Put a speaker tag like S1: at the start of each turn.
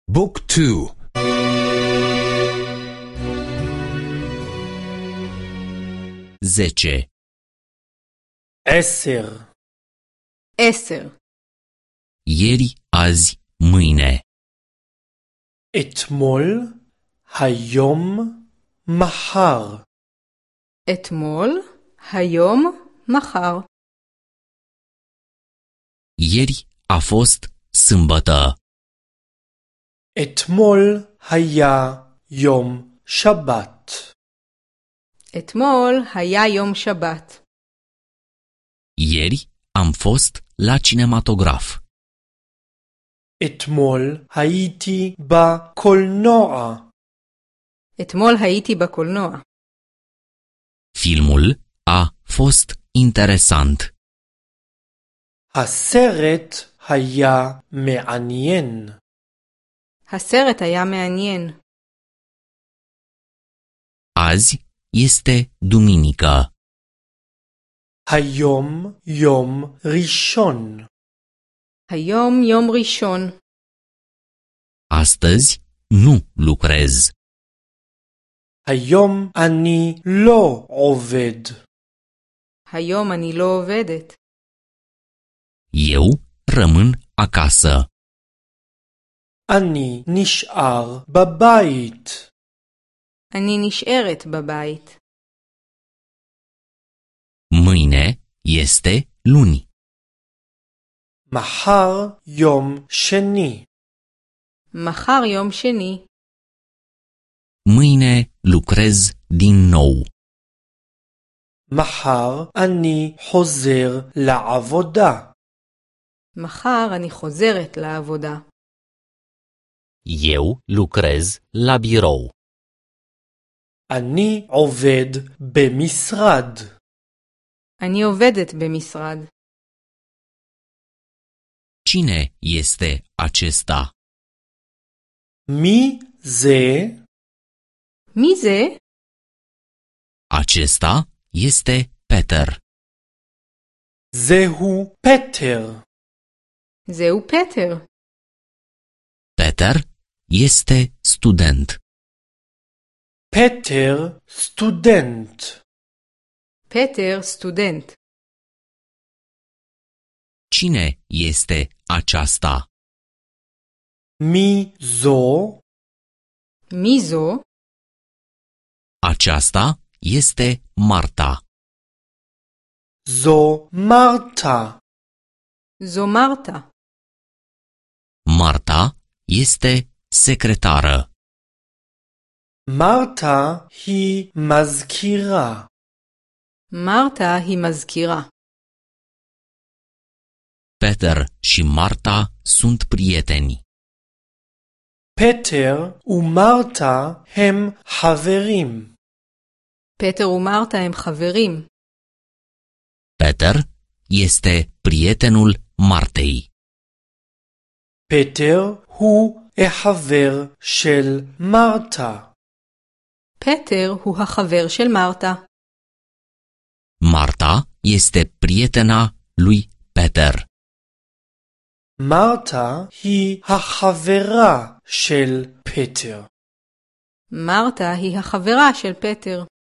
S1: بوك تو.
S2: 10.
S3: 10.
S4: 10.
S2: Ieri, azi, mâine.
S3: אתמול, היום, מחר.
S4: אתמול, היום, מחר.
S2: Ieri a fost sâmbătă.
S3: אתמול היה יום שבת.
S4: אתמול היה יום שבת.
S2: Ieri am fost la cinematograf.
S3: אתמול הייתי בקולנוע.
S4: אתמול הייתי בקולנוע.
S2: Filmul a fost interesant.
S3: הסרט היה מעניין.
S4: הסרט היה מעניין.
S2: Azi este duminică.
S3: היום יום ראשון.
S4: היום יום ראשון.
S2: Astăzi nu lucrez.
S3: היום אני לא עובד.
S4: היום אני לא עובדת.
S2: Eu rămân acasă.
S3: אני נשאר בבית.
S4: אני נשארת בבית.
S2: Mâine este luni.
S3: מחר יום שני.
S4: מחר יום שני.
S2: Mâine lucrez din nou.
S3: מחר אני חוזר לעבודה.
S4: מחר אני חוזרת לעבודה.
S2: Eu lucrez la birou.
S3: אני עובד במשרד.
S4: אני עובדת במשרד.
S2: Cine este acesta?
S3: מי זה?
S4: מי זה?
S2: Acesta este Peter.
S3: זהו פטר.
S4: זהו פטר.
S2: Peter este student.
S3: פטר סטודנט.
S4: פטר סטודנט.
S2: Cine este aceasta?
S3: מי זו?
S4: מי זו?
S2: Aceasta este Marta.
S3: זו מרתה.
S4: זו מרתה.
S2: Marta este secretară.
S3: מרתה היא מזכירה.
S4: מרתה היא מזכירה.
S2: Peter și Marta sunt prieteni.
S3: פטר ומרתה הם חברים.
S4: פטר ומרתה הם חברים.
S2: Peter este prietenul Martei.
S3: פטר הוא החבר של מרתה.
S4: פטר הוא החבר של מרתה.
S2: Marta este prietena lui Peter.
S3: מרתה היא החברה של פטר.
S4: מרתה היא החברה של פטר.